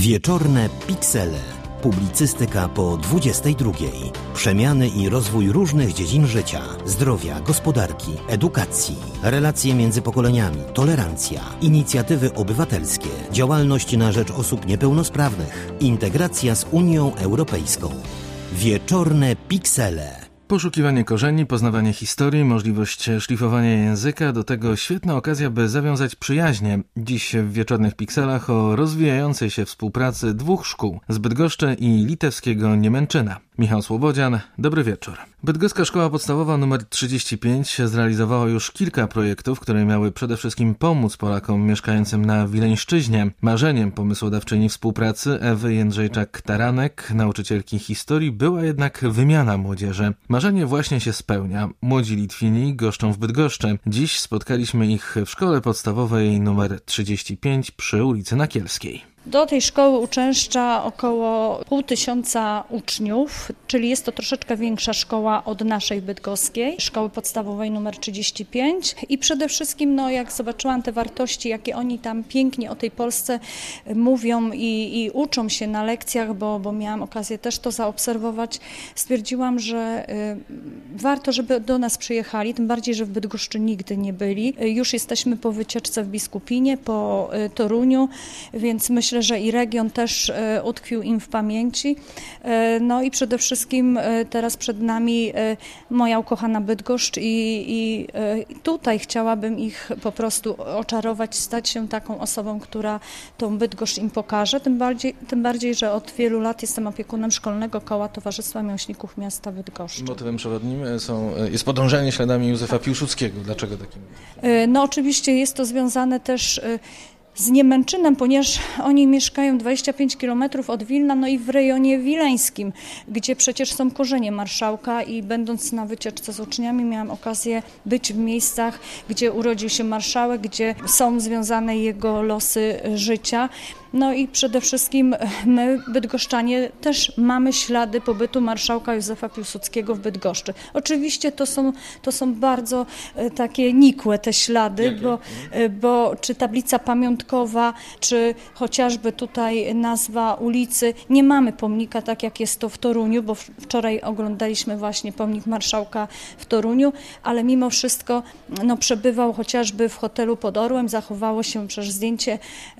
Wieczorne Piksele. Publicystyka po 22. Przemiany i rozwój różnych dziedzin życia, zdrowia, gospodarki, edukacji, relacje między pokoleniami, tolerancja, inicjatywy obywatelskie, działalność na rzecz osób niepełnosprawnych, integracja z Unią Europejską. Wieczorne Piksele. Poszukiwanie korzeni, poznawanie historii, możliwość szlifowania języka, do tego świetna okazja, by zawiązać przyjaźnie. Dziś w Wieczornych Pikselach o rozwijającej się współpracy dwóch szkół z Bydgoszczy i litewskiego Niemęczyna. Michał Słobodzian, dobry wieczór. Bydgoska Szkoła Podstawowa nr 35 zrealizowała już kilka projektów, które miały przede wszystkim pomóc Polakom mieszkającym na Wileńszczyźnie. Marzeniem pomysłodawczyni współpracy Ewy Jędrzejczak-Taranek, nauczycielki historii, była jednak wymiana młodzieży. Marzenie właśnie się spełnia. Młodzi Litwini goszczą w Bydgoszczy. Dziś spotkaliśmy ich w Szkole Podstawowej nr 35 przy ulicy Nakielskiej. Do tej szkoły uczęszcza około 500 uczniów, czyli jest to troszeczkę większa szkoła od naszej bydgoskiej, szkoły podstawowej nr 35. I przede wszystkim, jak zobaczyłam te wartości, jakie oni tam pięknie o tej Polsce mówią i uczą się na lekcjach, bo miałam okazję też to zaobserwować, stwierdziłam, że warto, żeby do nas przyjechali, tym bardziej, że w Bydgoszczy nigdy nie byli. Już jesteśmy po wycieczce w Biskupinie, po Toruniu, więc myślę, że i region też utkwił im w pamięci. I przede wszystkim teraz przed nami moja ukochana Bydgoszcz i tutaj chciałabym ich po prostu oczarować, stać się taką osobą, która tą Bydgoszcz im pokaże. Tym bardziej, że od wielu lat jestem opiekunem Szkolnego Koła Towarzystwa Miłośników Miasta Bydgoszczy. Motywem przewodnim jest podążanie śladami Józefa Piłsudskiego. Dlaczego takim? Oczywiście jest to związane też z Niemęczynem, ponieważ oni mieszkają 25 km od Wilna, i w rejonie wileńskim, gdzie przecież są korzenie marszałka i będąc na wycieczce z uczniami miałam okazję być w miejscach, gdzie urodził się marszałek, gdzie są związane jego losy życia. I przede wszystkim my, bydgoszczanie, też mamy ślady pobytu marszałka Józefa Piłsudskiego w Bydgoszczy. Oczywiście to są bardzo takie nikłe te ślady, bo czy tablica pamiątkowa, czy chociażby tutaj nazwa ulicy, nie mamy pomnika tak jak jest to w Toruniu, bo wczoraj oglądaliśmy właśnie pomnik marszałka w Toruniu, ale mimo wszystko przebywał chociażby w hotelu pod Orłem, zachowało się przecież zdjęcie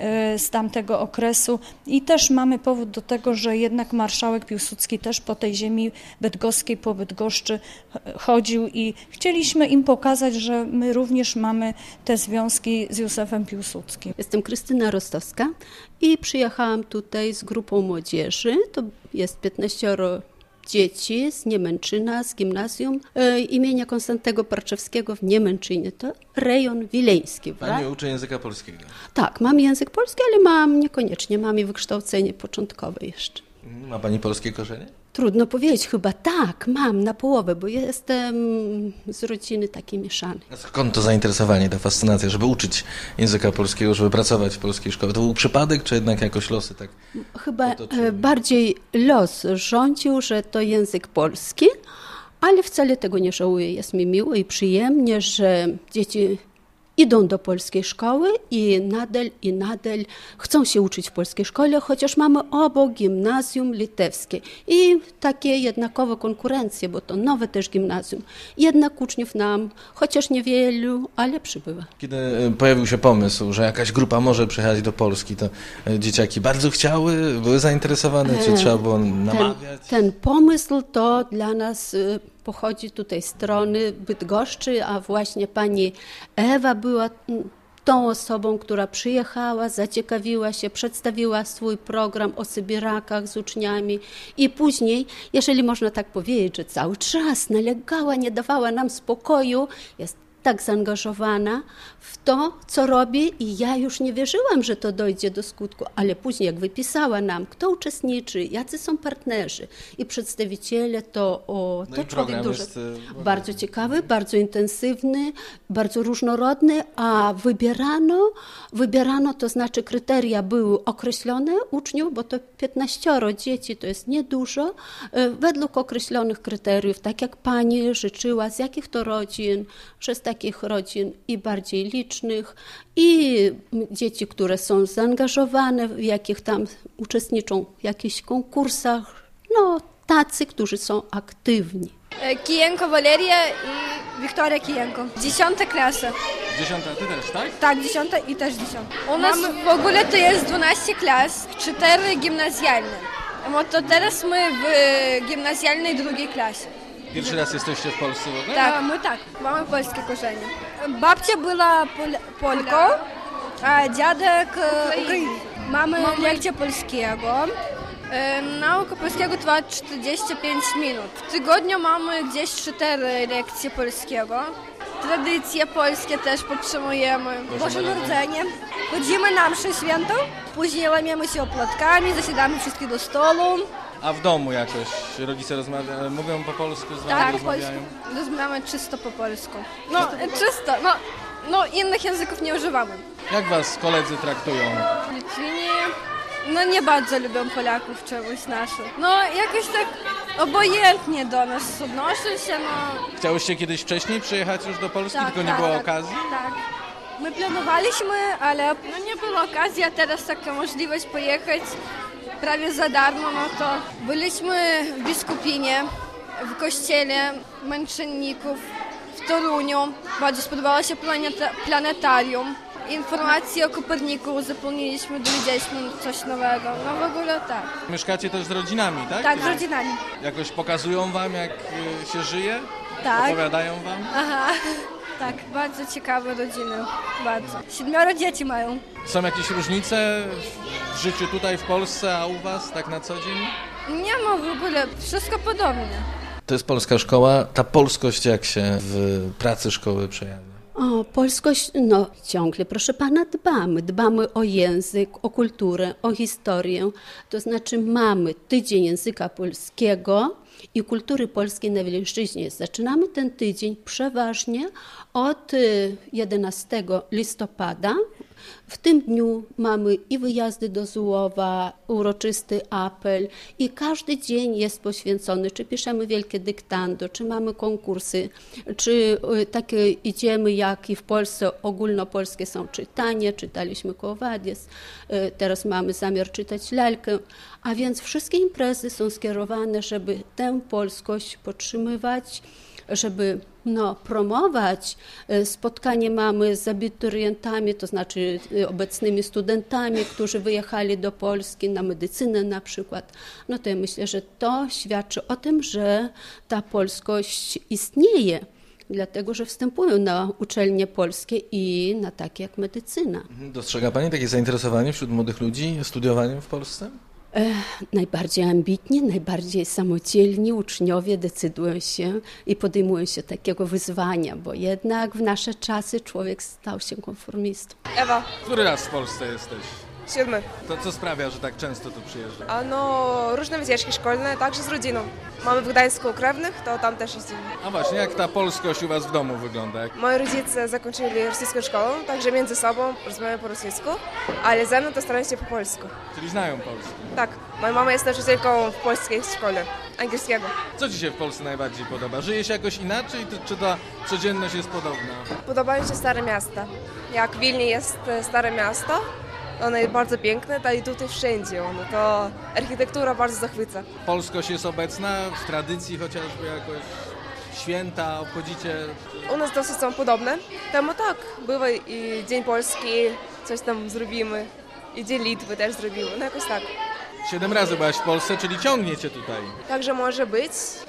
z tamtego okresu i też mamy powód do tego, że jednak marszałek Piłsudski też po tej ziemi bydgoskiej, po Bydgoszczy chodził i chcieliśmy im pokazać, że my również mamy te związki z Józefem Piłsudskim. Jestem Krystyna Rostowska i przyjechałam tutaj z grupą młodzieży. To jest 15 dzieci z Niemęczyna, z gimnazjum imienia Konstantego Parczewskiego w Niemęczynie. To rejon wileński. Pani uczy języka polskiego? Tak, mam język polski, ale niekoniecznie mam i wykształcenie początkowe jeszcze. Ma Pani polskie korzenie? Trudno powiedzieć, chyba tak, mam na połowę, bo jestem z rodziny takiej mieszanej. A skąd to zainteresowanie, ta fascynacja, żeby uczyć języka polskiego, żeby pracować w polskiej szkole? To był przypadek, czy jednak jakoś losy tak? Chyba bardziej los rządził, że to język polski, ale wcale tego nie żałuję. Jest mi miło i przyjemnie, że dzieci idą do polskiej szkoły i nadal chcą się uczyć w polskiej szkole, chociaż mamy obok gimnazjum litewskie i takie jednakowe konkurencje, bo to nowe też gimnazjum. Jednak uczniów nam, chociaż niewielu, ale przybywa. Kiedy pojawił się pomysł, że jakaś grupa może przyjechać do Polski, to dzieciaki bardzo chciały, były zainteresowane, czy trzeba było namawiać? Ten pomysł to dla nas pochodzi tutaj z strony Bydgoszczy, a właśnie pani Ewa była tą osobą, która przyjechała, zaciekawiła się, przedstawiła swój program o sybirakach z uczniami i później, jeżeli można tak powiedzieć, że cały czas nalegała, nie dawała nam spokoju, jest tak zaangażowana w to, co robi i ja już nie wierzyłam, że to dojdzie do skutku, ale później jak wypisała nam, kto uczestniczy, jacy są partnerzy i przedstawiciele, to człowiek bardzo ciekawy, bardzo intensywny, bardzo różnorodny, a wybierano, to znaczy kryteria były określone uczniów, bo to 15 dzieci, to jest niedużo, według określonych kryteriów, tak jak pani życzyła, z jakich to rodzin, że z takich rodzin i bardziej licznych, i dzieci, które są zaangażowane, w jakich tam uczestniczą w jakichś konkursach, no tacy, którzy są aktywni. Kijenko Waleria i Wiktoria Kijenko. 10 klasa. 10, ty też, tak? Tak, 10 i też 10. U nas w ogóle to jest 12 klas, 4 gimnazjalne. To teraz my w gimnazjalnej drugiej klasie. Pierwszy raz jesteście w Polsce w ogóle? Tak, my tak, mamy polskie korzenie. Babcia była Polką, a dziadek Ukraińcem. Mamy lekcję polskiego. Nauka polskiego trwa 45 minut. W tygodniu mamy gdzieś 4 lekcje polskiego. Tradycje polskie też podtrzymujemy. Boże Narodzenie. Chodzimy na mszę świętą, później łamiemy się opłatkami, zasiadamy wszystkie do stołu. A w domu jakoś rodzice mówią po polsku, z wami rozmawiają? Tak, rozmawiamy czysto po polsku. Innych języków nie używamy. Jak was koledzy traktują? Litwini nie bardzo lubią Polaków czegoś naszych. Jakoś tak obojętnie do nas odnoszą się. Chciałyście kiedyś wcześniej przyjechać już do Polski, Tak, tylko nie było okazji? Tak. My planowaliśmy, ale nie było okazji, a teraz taka możliwość pojechać prawie za darmo, to byliśmy w Biskupinie, w kościele męczenników w Toruniu. Bardzo spodobało się planetarium. Informacje o Koperniku uzupełniliśmy, dowiedzieliśmy coś nowego. W ogóle tak. Mieszkacie też z rodzinami, tak? Tak, z rodzinami. Jakoś pokazują wam, jak się żyje? Tak. Opowiadają wam? Aha, tak. Bardzo ciekawe rodziny. Bardzo. 7 dzieci mają. Są jakieś różnice w życiu tutaj w Polsce, a u was tak na co dzień? Nie ma w ogóle. Wszystko podobnie. To jest polska szkoła. Ta polskość jak się w pracy szkoły przejawia? O polskość, ciągle, proszę pana, dbamy o język, o kulturę, o historię. To znaczy mamy tydzień języka polskiego i kultury polskiej na Wileńszczyźnie. Zaczynamy ten tydzień przeważnie od 11 listopada. W tym dniu mamy i wyjazdy do Zułowa, uroczysty apel i każdy dzień jest poświęcony, czy piszemy wielkie dyktando, czy mamy konkursy, czy takie idziemy jak i w Polsce ogólnopolskie są czytanie, czytaliśmy Kołowadies, teraz mamy zamiar czytać lalkę, a więc wszystkie imprezy są skierowane, żeby tę polskość podtrzymywać, żeby promować. Spotkanie mamy z abiturientami, to znaczy obecnymi studentami, którzy wyjechali do Polski na medycynę na przykład. To ja myślę, że to świadczy o tym, że ta polskość istnieje, dlatego że wstępują na uczelnie polskie i na takie jak medycyna. Dostrzega pani takie zainteresowanie wśród młodych ludzi studiowaniem w Polsce? Najbardziej ambitni, najbardziej samodzielni uczniowie decydują się i podejmują się takiego wyzwania, bo jednak w nasze czasy człowiek stał się konformistą. Ewa. Który raz w Polsce jesteś? 7. To co sprawia, że tak często tu przyjeżdżasz? Różne wycieczki szkolne, także z rodziną. Mamy w Gdańsku krewnych, to tam też jeździmy. A właśnie, jak ta polskość u was w domu wygląda? Moi rodzice zakończyli rosyjską szkołę, także między sobą rozmawiają po rosyjsku, ale ze mną to starają się po polsku. Czyli znają polski? Tak, moja mama jest nauczycielką w polskiej szkole angielskiego. Co ci się w Polsce najbardziej podoba? Żyje się jakoś inaczej, czy ta codzienność jest podobna? Podobają się stare miasta. Jak w Wilnie jest stare miasto, ono jest bardzo piękne, i tutaj wszędzie. To architektura bardzo zachwyca. Polskość jest obecna w tradycji chociażby jakoś święta, obchodzicie? U nas dosyć są podobne. Temu tak, bywa i Dzień Polski, coś tam zrobimy. I Dzień Litwy też zrobimy, jakoś tak. 7 razy byłaś w Polsce, czyli ciągnie cię tutaj. Także może być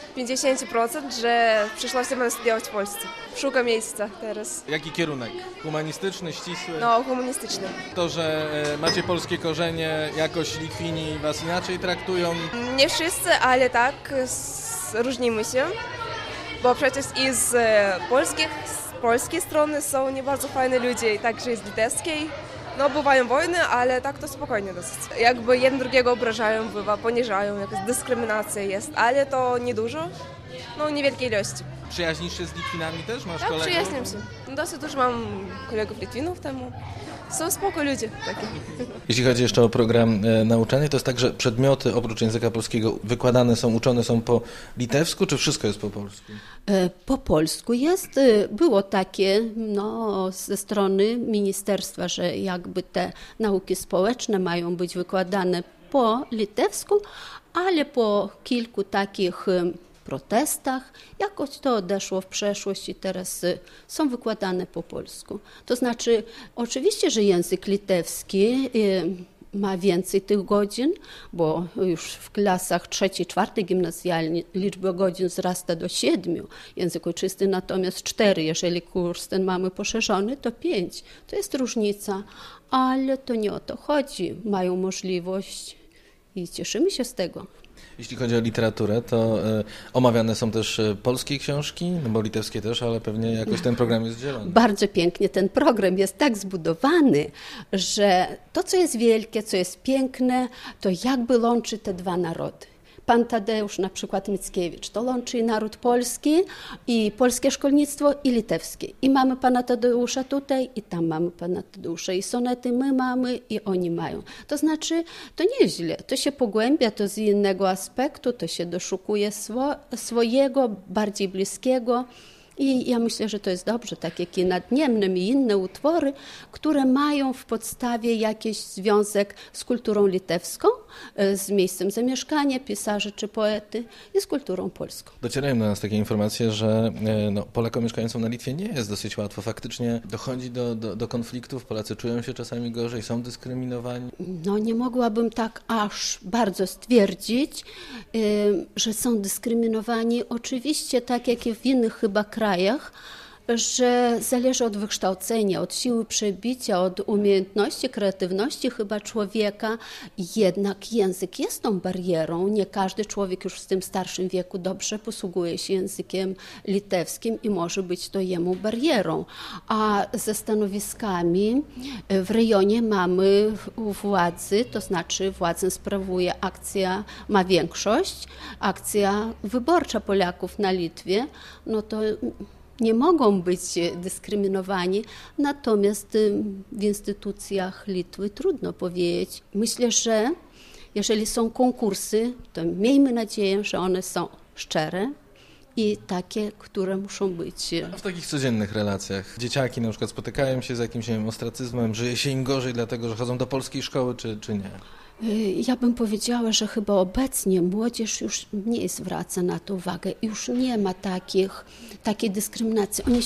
50%, że w przyszłości będę studiować w Polsce. Szukam miejsca teraz. Jaki kierunek? Humanistyczny, ścisły? Humanistyczny. To, że macie polskie korzenie, jakoś Litwini was inaczej traktują? Nie wszyscy, ale tak, różnimy się. Bo przecież i z polskiej strony są nie bardzo fajne ludzie, także i z litewskiej. Bywają wojny, ale tak to spokojnie dosyć. Jakby jeden drugiego obrażają, poniżają, jakaś dyskryminacja jest, ale to niedużo, niewielkiej ilości. Przyjaźnisz się z Litwinami też? Masz tak, kolegów? przyjaźniam się. Dosyć dużo mam kolegów Litwinów temu. są spoko ludzie takie. Jeśli chodzi jeszcze o program nauczania, to jest tak, że przedmioty oprócz języka polskiego wykładane są, uczone są po litewsku, czy wszystko jest po polsku? Po polsku jest. Było takie ze strony ministerstwa, że jakby te nauki społeczne mają być wykładane po litewsku, ale po kilku takich protestach jakoś to odeszło w przeszłość i teraz są wykładane po polsku. To znaczy, oczywiście, że język litewski ma więcej tych godzin, bo już w klasach 3., 4. gimnazjalnej liczba godzin wzrasta do 7. Język ojczysty natomiast 4. Jeżeli kurs ten mamy poszerzony, to 5. To jest różnica, ale to nie o to chodzi. Mają możliwość i cieszymy się z tego. Jeśli chodzi o literaturę, to omawiane są też polskie książki, no bo litewskie też, ale pewnie jakoś ten program jest dzielony. Bardzo pięknie ten program jest tak zbudowany, że to, co jest wielkie, co jest piękne, to jakby łączy te dwa narody. Pan Tadeusz, na przykład Mickiewicz, to łączy naród polski i polskie szkolnictwo i litewskie. I mamy pana Tadeusza tutaj i tam mamy pana Tadeusza. I sonety my mamy i oni mają. To znaczy, to nieźle. To się pogłębia, to z innego aspektu, to się doszukuje swojego, bardziej bliskiego. I ja myślę, że to jest dobrze, tak jak i Nad Niemnem i inne utwory, które mają w podstawie jakiś związek z kulturą litewską, z miejscem zamieszkania pisarzy czy poety i z kulturą polską. Docierają do nas takie informacje, że Polakom mieszkającym na Litwie nie jest dosyć łatwo. Faktycznie dochodzi do konfliktów, Polacy czują się czasami gorzej, są dyskryminowani. Nie mogłabym tak aż bardzo stwierdzić, że są dyskryminowani. Oczywiście, tak jak i w innych chyba krajach, że zależy od wykształcenia, od siły przebicia, od umiejętności, kreatywności chyba człowieka. Jednak język jest tą barierą. Nie każdy człowiek już w tym starszym wieku dobrze posługuje się językiem litewskim i może być to jemu barierą. A ze stanowiskami w rejonie mamy władzy, to znaczy władzę sprawuje akcja, ma większość, akcja wyborcza Polaków na Litwie, to nie mogą być dyskryminowani, natomiast w instytucjach Litwy trudno powiedzieć. Myślę, że jeżeli są konkursy, to miejmy nadzieję, że one są szczere i takie, które muszą być. A w takich codziennych relacjach dzieciaki na przykład spotykają się z jakimś ostracyzmem, żyje się im gorzej dlatego, że chodzą do polskiej szkoły, czy nie? Ja bym powiedziała, że chyba obecnie młodzież już mniej zwraca na to uwagę. Już nie ma takiej dyskryminacji. Oni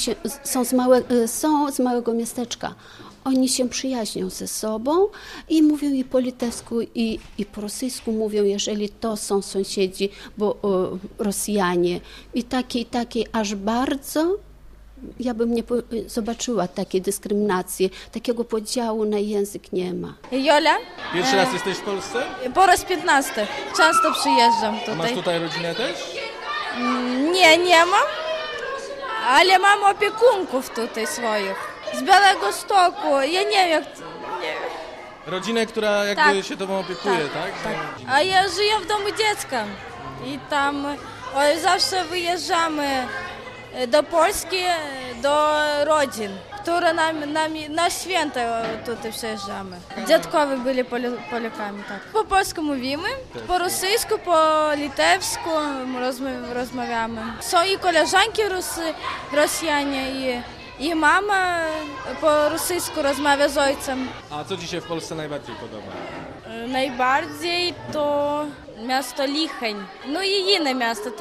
są z małego miasteczka. Oni się przyjaźnią ze sobą i mówią i po litewsku, i po rosyjsku mówią, jeżeli to są sąsiedzi, bo Rosjanie. I takiej aż bardzo ja bym nie zobaczyła takiej dyskryminacji, takiego podziału na język nie ma. Jola. Pierwszy raz jesteś w Polsce? Po raz 15. Często przyjeżdżam tutaj. A masz tutaj rodzinę też? Nie mam, ale mam opiekunków tutaj swoich. Z Białegostoku. Ja nie wiem jak... Rodzinę, która jakby się tobą opiekuje, tak? A ja żyję w domu dziecka i tam zawsze wyjeżdżamy do Polski, do rodzin, które na święta tutaj przyjeżdżamy. Dziadkowie byli Polakami, tak. Po polsku mówimy, po rosyjsku, po litewsku rozmawiamy. Są i koleżanki Rosjanie, i mama po rosyjsku rozmawia z ojcem. A co ci się w Polsce najbardziej podoba? Najbardziej to miasto Licheń. I inne miasta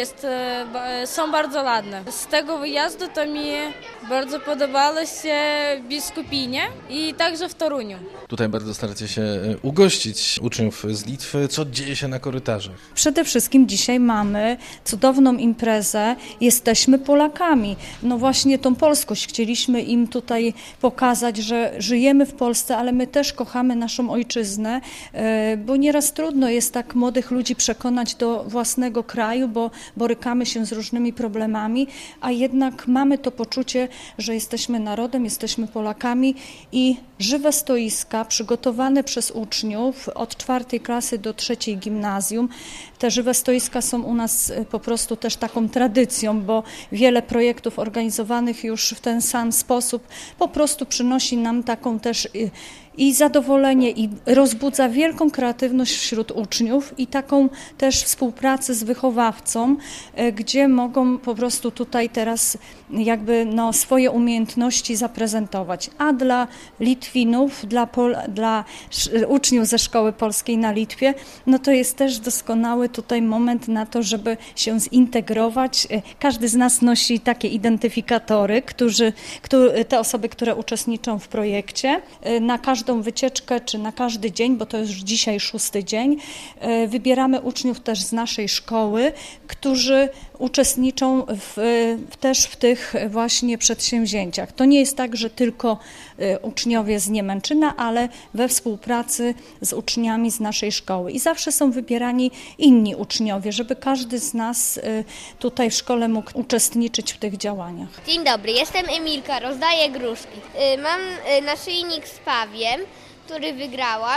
są bardzo ładne. Z tego wyjazdu to mi bardzo podobało się Biskupinie i także w Toruniu. Tutaj bardzo staracie się ugościć uczniów z Litwy. Co dzieje się na korytarzach? Przede wszystkim dzisiaj mamy cudowną imprezę. Jesteśmy Polakami. Właśnie tą polskość chcieliśmy im tutaj pokazać, że żyjemy w Polsce, ale my też kochamy naszą ojczyznę, bo nieraz trudno jest tak młodych ludzi przekonać do własnego kraju, bo borykamy się z różnymi problemami, a jednak mamy to poczucie, że jesteśmy narodem, jesteśmy Polakami i żywe stoiska przygotowane przez uczniów od 4. klasy do 3. gimnazjum. Te żywe stoiska są u nas po prostu też taką tradycją, bo wiele projektów organizowanych już w ten sam sposób po prostu przynosi nam taką też i zadowolenie, i rozbudza wielką kreatywność wśród uczniów i taką też współpracę z wychowawcą, gdzie mogą po prostu tutaj teraz jakby swoje umiejętności zaprezentować. A dla Litwinów, dla uczniów ze Szkoły Polskiej na Litwie, to jest też doskonały tutaj moment na to, żeby się zintegrować. Każdy z nas nosi takie identyfikatory, te osoby, które uczestniczą w projekcie, na każdą wycieczkę, czy na każdy dzień, bo to jest już dzisiaj 6. dzień, wybieramy uczniów też z naszej szkoły, którzy uczestniczą też w tych właśnie przedsięwzięciach. To nie jest tak, że tylko uczniowie z Niemęczyna, ale we współpracy z uczniami z naszej szkoły. I zawsze są wybierani inni uczniowie, żeby każdy z nas tutaj w szkole mógł uczestniczyć w tych działaniach. Dzień dobry, jestem Emilka, rozdaję gruszki. Mam naszyjnik z pawiem, który wygrałam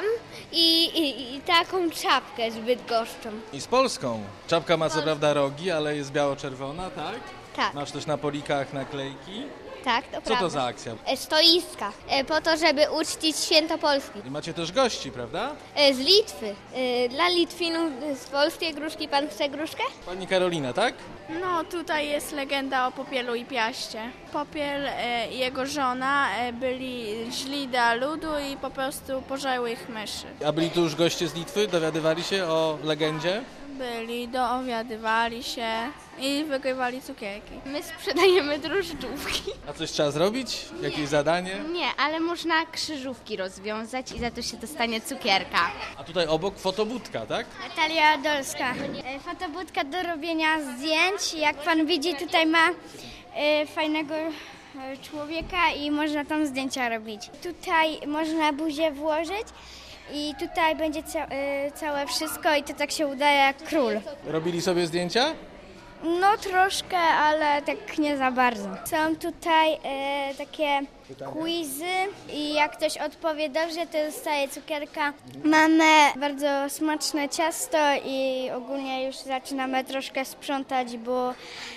i taką czapkę z Bydgoszczą. I z Polską. Czapka ma co prawda rogi, ale jest biało-czerwona, tak? Tak. Masz też na polikach naklejki. Tak, to prawda. Co to za akcja? Stoiska, po to, żeby uczcić święto Polski. I macie też gości, prawda? Z Litwy. Dla Litwinów z polskiej gruszki. Pan chce gruszkę? Pani Karolina, tak? No, tutaj jest legenda o Popielu i Piaście. Popiel i jego żona byli źli dla ludu i po prostu pożarły ich myszy. A byli tu już goście z Litwy? Dowiadywali się o legendzie? Byli, dowiadywali się i wygrywali cukierki. My sprzedajemy drożdżówki. A coś trzeba zrobić? Jakieś zadanie? Nie, ale można krzyżówki rozwiązać i za to się dostanie cukierka. A tutaj obok fotobudka, tak? Natalia Dolska. Fotobudka do robienia zdjęć. Jak pan widzi, tutaj ma fajnego człowieka i można tam zdjęcia robić. Tutaj można buzię włożyć i tutaj będzie całe wszystko i to tak się udaje jak król. Robili sobie zdjęcia? No troszkę, ale tak nie za bardzo. Są tutaj takie quizy i jak ktoś odpowie dobrze, to dostaje cukierka. Mamy bardzo smaczne ciasto i ogólnie już zaczynamy troszkę sprzątać, bo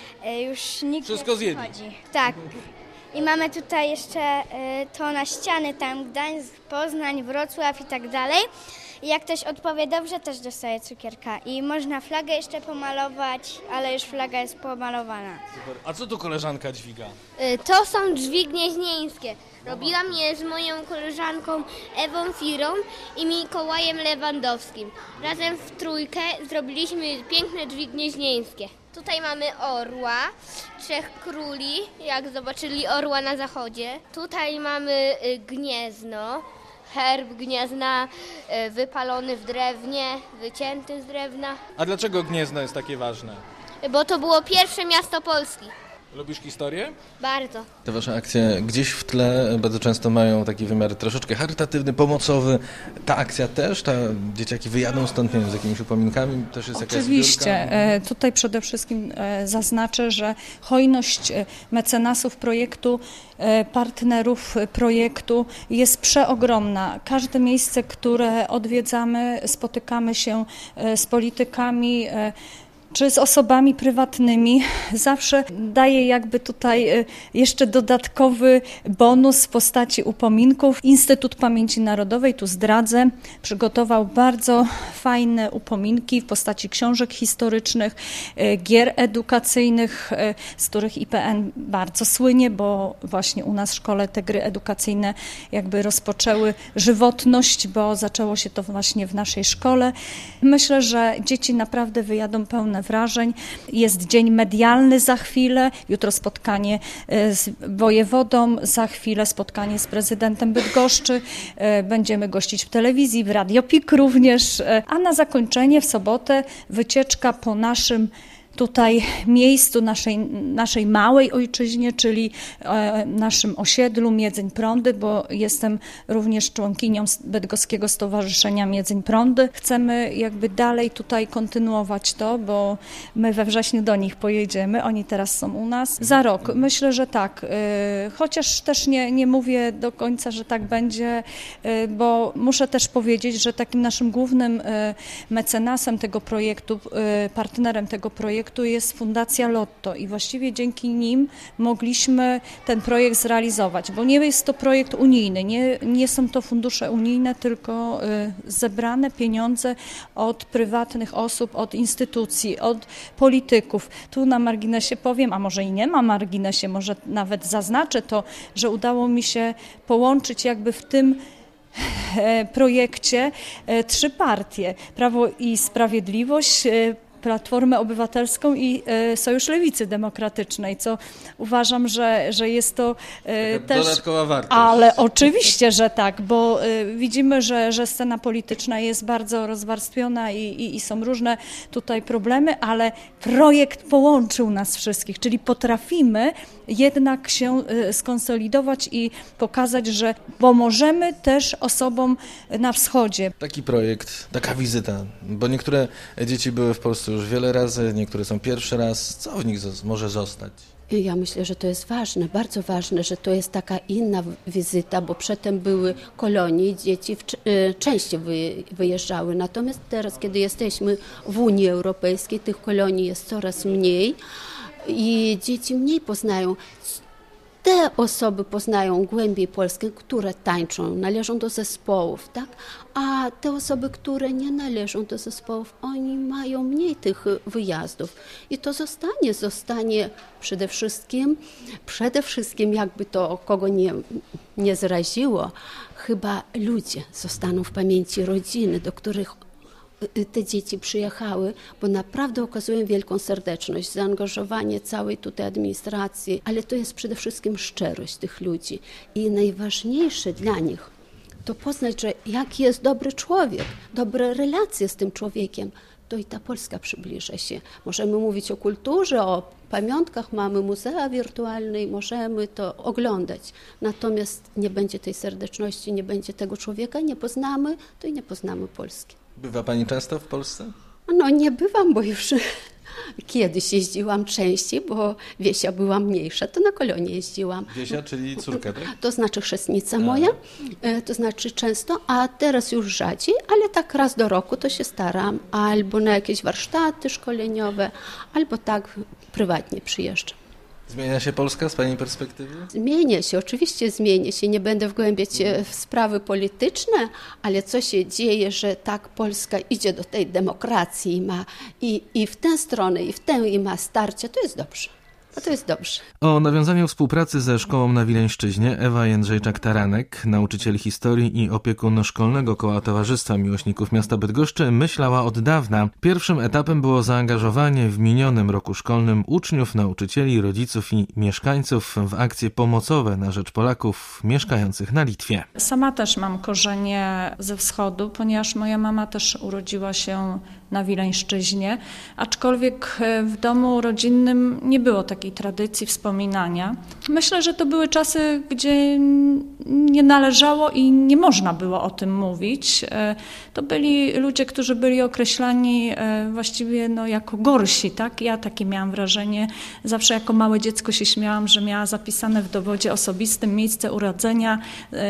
już nikt wszystko nie przychodzi. Tak. I mamy tutaj jeszcze to na ściany, tam Gdańsk, Poznań, Wrocław i tak dalej. I jak ktoś odpowie dobrze, też dostaje cukierka. I można flagę jeszcze pomalować, ale już flaga jest pomalowana. Super. A co tu koleżanka dźwiga? To są dźwignie gnieźnieńskie. Robiłam je z moją koleżanką Ewą Firą i Mikołajem Lewandowskim. Razem w trójkę zrobiliśmy piękne dźwignie gnieźnieńskie. Tutaj mamy orła, 3 króli, jak zobaczyli orła na zachodzie. Tutaj mamy gniezno, herb gniezna wypalony w drewnie, wycięty z drewna. A dlaczego Gniezno jest takie ważne? Bo to było pierwsze miasto Polski. Lubisz historię? Bardzo. Te wasze akcje gdzieś w tle bardzo często mają taki wymiar troszeczkę charytatywny, pomocowy. Ta akcja też? Dzieciaki wyjadą stąd, nie wiem, z jakimiś upominkami? Też jest jakaś Oczywiście. Tutaj przede wszystkim zaznaczę, że hojność mecenasów projektu, partnerów projektu jest przeogromna. Każde miejsce, które odwiedzamy, spotykamy się z politykami, czy z osobami prywatnymi, zawsze daje jakby tutaj jeszcze dodatkowy bonus w postaci upominków. Instytut Pamięci Narodowej, tu zdradzę, przygotował bardzo fajne upominki w postaci książek historycznych, gier edukacyjnych, z których IPN bardzo słynie, bo właśnie u nas w szkole te gry edukacyjne jakby rozpoczęły żywotność, bo zaczęło się to właśnie w naszej szkole. Myślę, że dzieci naprawdę wyjadą pełne wrażeń. Jest dzień medialny za chwilę, jutro spotkanie z wojewodą, za chwilę spotkanie z prezydentem Bydgoszczy. Będziemy gościć w telewizji, w Radio PIK również, a na zakończenie w sobotę wycieczka po naszym tutaj miejscu, naszej małej ojczyźnie, czyli naszym osiedlu Miedzeń Prądy, bo jestem również członkinią Bydgoskiego Stowarzyszenia Miedzeń Prądy. Chcemy jakby dalej tutaj kontynuować to, bo my we wrześniu do nich pojedziemy, oni teraz są u nas. Za rok, myślę, że tak, chociaż też nie mówię do końca, że tak będzie, bo muszę też powiedzieć, że takim naszym głównym mecenasem tego projektu, partnerem tego projektu jest Fundacja Lotto i właściwie dzięki nim mogliśmy ten projekt zrealizować, bo nie jest to projekt unijny, nie są to fundusze unijne, tylko zebrane pieniądze od prywatnych osób, od instytucji, od polityków. Tu na marginesie powiem, a może i nie ma marginesie, może nawet zaznaczę to, że udało mi się połączyć jakby w tym projekcie 3 partie. Prawo i Sprawiedliwość, Platformę Obywatelską i Sojusz Lewicy Demokratycznej, co uważam, że jest to też dodatkowa wartość. Ale oczywiście, że tak, bo widzimy, że scena polityczna jest bardzo rozwarstwiona i są różne tutaj problemy, ale projekt połączył nas wszystkich, czyli potrafimy jednak się skonsolidować i pokazać, że pomożemy też osobom na wschodzie. Taki projekt, taka wizyta, bo niektóre dzieci były w Polsce już wiele razy, niektóre są pierwszy raz. Co w nich może zostać? Ja myślę, że to jest ważne, bardzo ważne, że to jest taka inna wizyta, bo przedtem były kolonie i dzieci częściej wyjeżdżały. Natomiast teraz, kiedy jesteśmy w Unii Europejskiej, tych kolonii jest coraz mniej i dzieci mniej poznają. Te osoby poznają głębiej Polskę, które tańczą, należą do zespołów, tak? A te osoby, które nie należą do zespołów, oni mają mniej tych wyjazdów. I to zostanie przede wszystkim jakby to kogo nie zraziło, chyba ludzie zostaną w pamięci rodziny, do których te dzieci przyjechały, bo naprawdę okazują wielką serdeczność, zaangażowanie całej tutaj administracji, ale to jest przede wszystkim szczerość tych ludzi. I najważniejsze dla nich to poznać, że jaki jest dobry człowiek, dobre relacje z tym człowiekiem, to i ta Polska przybliża się. Możemy mówić o kulturze, o pamiątkach, mamy muzea wirtualne i możemy to oglądać. Natomiast nie będzie tej serdeczności, nie będzie tego człowieka, nie poznamy, to i nie poznamy Polski. Bywa Pani często w Polsce? No nie bywam, bo już kiedyś jeździłam częściej, bo Wiesia była mniejsza, to na kolonie jeździłam. Wiesia, czyli córka, tak? To znaczy chrzestnica moja, to znaczy często, a teraz już rzadziej, ale tak raz do roku to się staram, albo na jakieś warsztaty szkoleniowe, albo tak prywatnie przyjeżdżam. Zmienia się Polska z Pani perspektywy? Zmienia się, oczywiście zmienia się. Nie będę wgłębiać się w sprawy polityczne, ale co się dzieje, że tak Polska idzie do tej demokracji i w tę stronę, i w tę i ma starcie, to jest dobrze. To jest dobrze. O nawiązaniu współpracy ze szkołą na Wileńszczyźnie Ewa Jędrzejczak-Taranek, nauczyciel historii i opiekun Szkolnego Koła Towarzystwa Miłośników Miasta Bydgoszczy, myślała od dawna. Pierwszym etapem było zaangażowanie w minionym roku szkolnym uczniów, nauczycieli, rodziców i mieszkańców w akcje pomocowe na rzecz Polaków mieszkających na Litwie. Sama też mam korzenie ze wschodu, ponieważ moja mama też urodziła się na Wileńszczyźnie, aczkolwiek w domu rodzinnym nie było takiej tradycji wspominania. Myślę, że to były czasy, gdzie nie należało i nie można było o tym mówić. To byli ludzie, którzy byli określani właściwie jako gorsi, tak? Ja takie miałam wrażenie. Zawsze jako małe dziecko się śmiałam, że miała zapisane w dowodzie osobistym miejsce urodzenia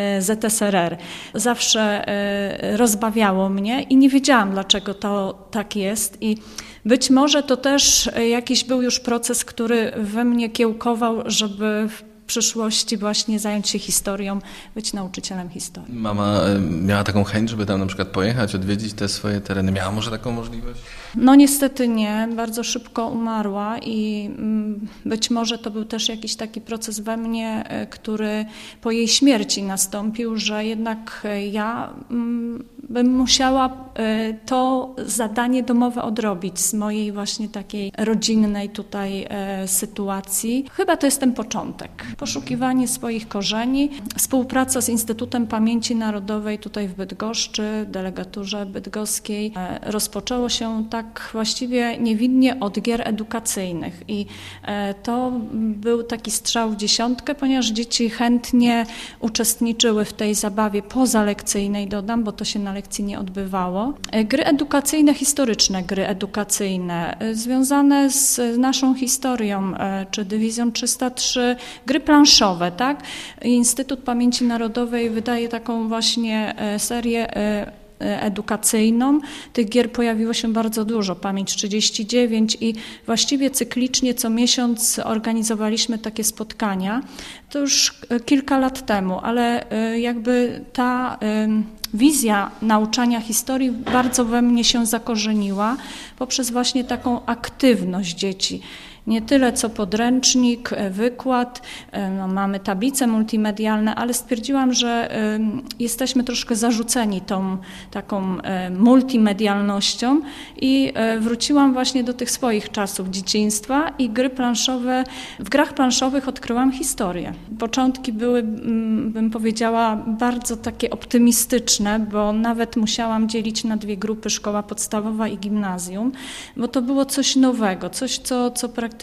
ZSRR. Zawsze rozbawiało mnie i nie wiedziałam, dlaczego to tak jest i być może to też jakiś był już proces, który we mnie kiełkował, żeby w przyszłości właśnie zająć się historią, być nauczycielem historii. Mama miała taką chęć, żeby tam na przykład pojechać, odwiedzić te swoje tereny. Miała może taką możliwość? No niestety nie. Bardzo szybko umarła i być może to był też jakiś taki proces we mnie, który po jej śmierci nastąpił, że jednak ja bym musiała to zadanie domowe odrobić z mojej właśnie takiej rodzinnej tutaj sytuacji. Chyba to jest ten początek. poszukiwanie swoich korzeni, współpraca z Instytutem Pamięci Narodowej tutaj w Bydgoszczy, delegaturze bydgoskiej. Rozpoczęło się tak właściwie niewinnie od gier edukacyjnych i to był taki strzał w dziesiątkę, ponieważ dzieci chętnie uczestniczyły w tej zabawie pozalekcyjnej, dodam, bo to się na lekcji nie odbywało. Gry edukacyjne, historyczne gry edukacyjne, związane z naszą historią, czy Dywizją 303, gry planszowe, tak? Instytut Pamięci Narodowej wydaje taką właśnie serię edukacyjną. Tych gier pojawiło się bardzo dużo, Pamięć 39 i właściwie cyklicznie co miesiąc organizowaliśmy takie spotkania. To już kilka lat temu, ale jakby ta wizja nauczania historii bardzo we mnie się zakorzeniła poprzez właśnie taką aktywność dzieci. Nie tyle co podręcznik, wykład, mamy tablice multimedialne, ale stwierdziłam, że jesteśmy troszkę zarzuceni tą taką multimedialnością i wróciłam właśnie do tych swoich czasów dzieciństwa i gry planszowe. W grach planszowych odkryłam historię. Początki były, bym powiedziała, bardzo takie optymistyczne, bo nawet musiałam dzielić na dwie grupy, szkoła podstawowa i gimnazjum, bo to było coś nowego, coś, co praktycznie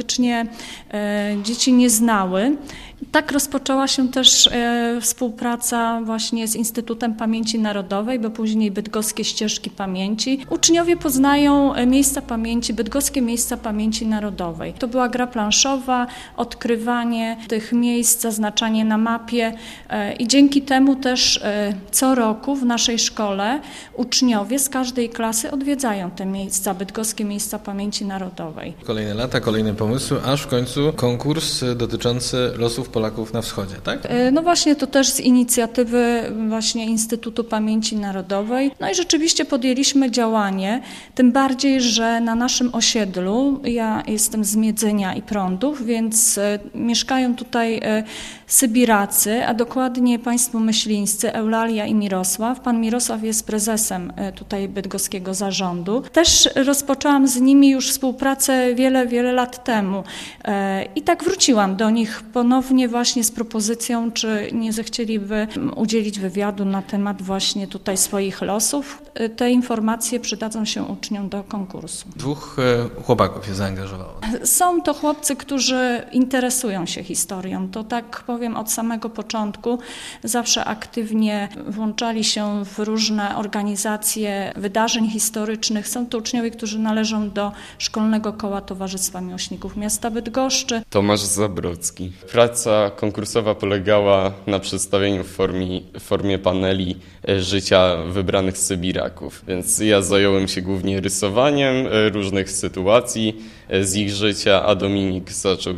dzieci nie znały. Tak rozpoczęła się też współpraca właśnie z Instytutem Pamięci Narodowej, bo później Bydgoskie Ścieżki Pamięci. Uczniowie poznają miejsca pamięci, bydgoskie miejsca pamięci narodowej. To była gra planszowa, odkrywanie tych miejsc, zaznaczanie na mapie i dzięki temu też co roku w naszej szkole uczniowie z każdej klasy odwiedzają te miejsca, bydgoskie miejsca pamięci narodowej. Kolejne lata, kolejne pomysły, aż w końcu konkurs dotyczący losów Polaków na wschodzie, tak? No właśnie, to też z inicjatywy właśnie Instytutu Pamięci Narodowej. No i rzeczywiście podjęliśmy działanie, tym bardziej, że na naszym osiedlu, ja jestem z Miedzenia i Prądów, więc mieszkają tutaj Sybiracy, a dokładnie państwo myślińscy, Eulalia i Mirosław. Pan Mirosław jest prezesem tutaj bydgoskiego zarządu. Też rozpoczęłam z nimi już współpracę wiele lat temu i tak wróciłam do nich ponownie właśnie z propozycją, czy nie zechcieliby udzielić wywiadu na temat właśnie tutaj swoich losów. Te informacje przydadzą się uczniom do konkursu. Dwóch chłopaków się zaangażowało. Są to chłopcy, którzy interesują się historią. To tak powiem od samego początku. Zawsze aktywnie włączali się w różne organizacje wydarzeń historycznych. Są to uczniowie, którzy należą do Szkolnego Koła Towarzystwa Miłośników Miasta Bydgoszczy. Tomasz Zabrodzki. Praca konkursowa polegała na przedstawieniu w formie paneli życia wybranych Sybiraków. Więc ja zająłem się głównie rysowaniem różnych sytuacji z ich życia, a Dominik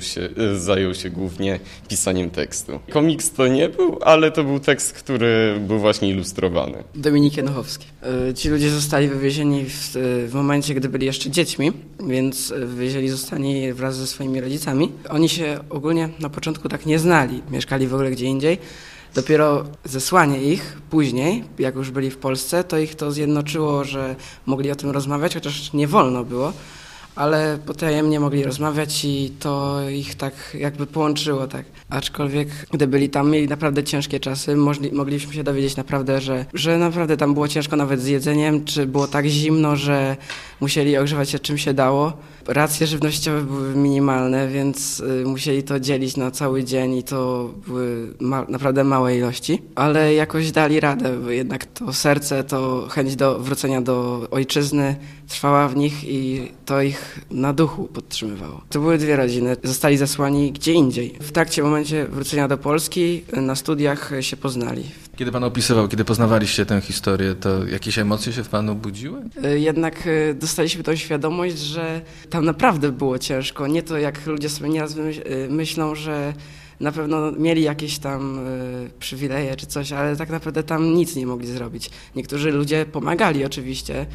zajął się głównie pisaniem tekstu. Komiks to nie był, ale to był tekst, który był właśnie ilustrowany. Dominik Janochowski. Ci ludzie zostali wywiezieni w momencie, gdy byli jeszcze dziećmi, więc zostali wraz ze swoimi rodzicami. Oni się ogólnie na początku tak nie znali, mieszkali w ogóle gdzie indziej. Dopiero zesłanie ich później, jak już byli w Polsce, to ich to zjednoczyło, że mogli o tym rozmawiać, chociaż nie wolno było, ale potajemnie mogli rozmawiać i to ich tak jakby połączyło, tak. Aczkolwiek, gdy byli tam, mieli naprawdę ciężkie czasy, mogliśmy się dowiedzieć naprawdę, że naprawdę tam było ciężko nawet z jedzeniem, czy było tak zimno, że musieli ogrzewać się czym się dało. Racje żywnościowe były minimalne, więc musieli to dzielić na cały dzień i to były naprawdę małe ilości, ale jakoś dali radę, bo jednak to serce, to chęć do wrócenia do ojczyzny trwała w nich i to ich na duchu podtrzymywało. To były dwie rodziny, zostali zesłani gdzie indziej. W momencie wrócenia do Polski na studiach się poznali. Kiedy pan opisywał, kiedy poznawaliście tę historię, to jakieś emocje się w panu budziły? Jednak dostaliśmy tą świadomość, że tam naprawdę było ciężko. Nie to, jak ludzie sobie nieraz myślą, że na pewno mieli jakieś tam przywileje czy coś, ale tak naprawdę tam nic nie mogli zrobić. Niektórzy ludzie pomagali oczywiście,